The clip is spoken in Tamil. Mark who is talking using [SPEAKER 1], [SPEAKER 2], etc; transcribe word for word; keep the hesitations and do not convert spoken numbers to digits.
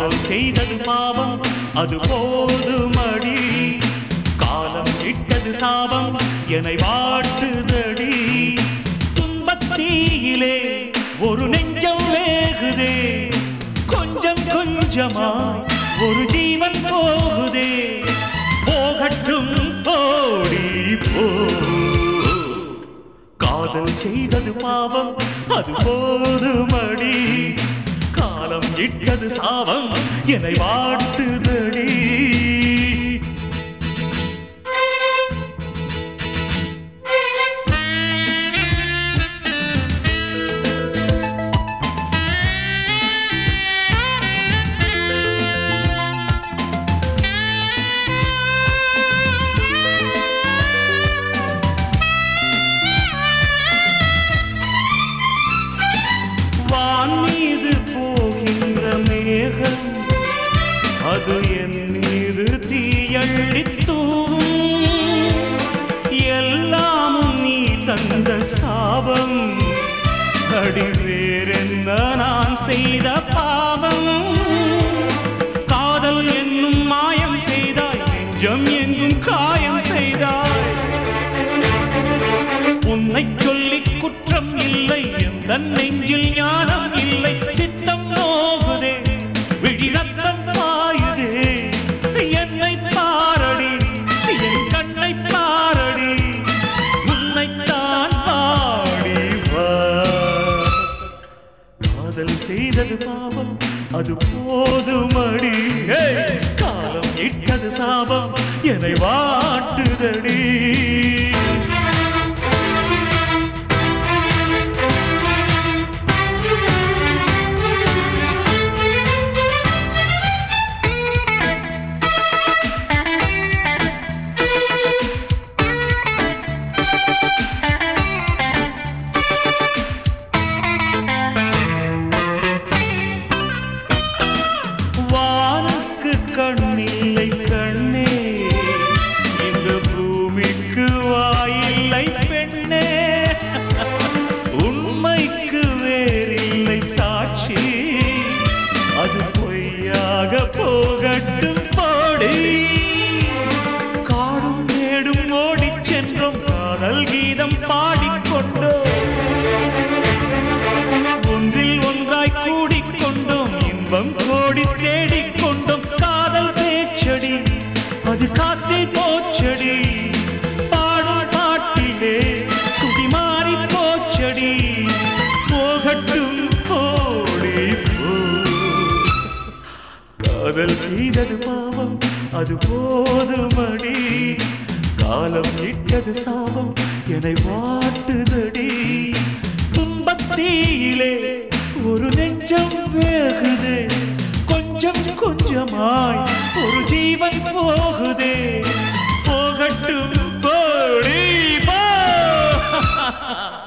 [SPEAKER 1] காதல் செய்தது பாவம் அது போதுமடி, காலம் இட்டது சாபம் என்னை வாட்டுதடி. துன்பத்தீயிலே ஒரு நெஞ்சம் வேகுதே, கொஞ்சம் கொஞ்சமாய் ஒரு ஜீவன் போகுதே. போகட்டும் போடி போ, காதல் செய்தது பாவம் அது போதுமடி, காலம் இட்டது சாபம் என்னை வாட்டுதடி. அது என் மீது தீயள்ளித்தூவும், எல்லாமும் நீ தந்த சாபம், அடி வேறென்ன நான் செய்த பாவம். காதல் என்னும் மாயம் செய்தாய், நெஞ்சம் எங்கும் காயம் செய்தாய். உன்னை சொல்லி குற்றம் இல்லை, எந்த நெஞ்சில் ஞானம் இல்லை. சித்தம் நோகுதே, விழி ரத்தம் பாயுதே, என்னை பாரடி என் கண்ணை பாரடி, உன்னைத்தான் பாடி வா. காதல் செய்தது பாவம் அது போதுமடி, காலம் இட்டது சாபம் என்னை வாட்டுதடி. கண்ணில்லை கண்ணே, இந்த பூமிக்கு வாயில்லை பெண்ணே, உண்மைக்கு வேறில்லை சாட்சி, அது பொய்யாக போகட்டும் போடி. காடும் மேடும் ஓடிச் சென்றோம், காதல் கீதம் பாடிக்கொண்டோம், ஒன்றில் ஒன்றாய் கூடிக்கொண்டோம், இன்பம் கோடி தேடிக்கொண்டோம். காதல் பேச்சடி அது காத்தில் போச்சடி, பாடும் பாட்டிலே சுடி மாறி போச்சடி. போகட்டும் போடி போ, காதல் செய்தது பாவம் அது போதுமடி, காலம் இட்டது சாபம் என்னை வாட்டுதடி. துன்பத்தீயிலே ஒரு நெஞ்சம் வேகுதே, கொஞ்சம் கொஞ்சமாய் ஒரு ஜீவன் போகுதே. போகட்டும் போடி போ.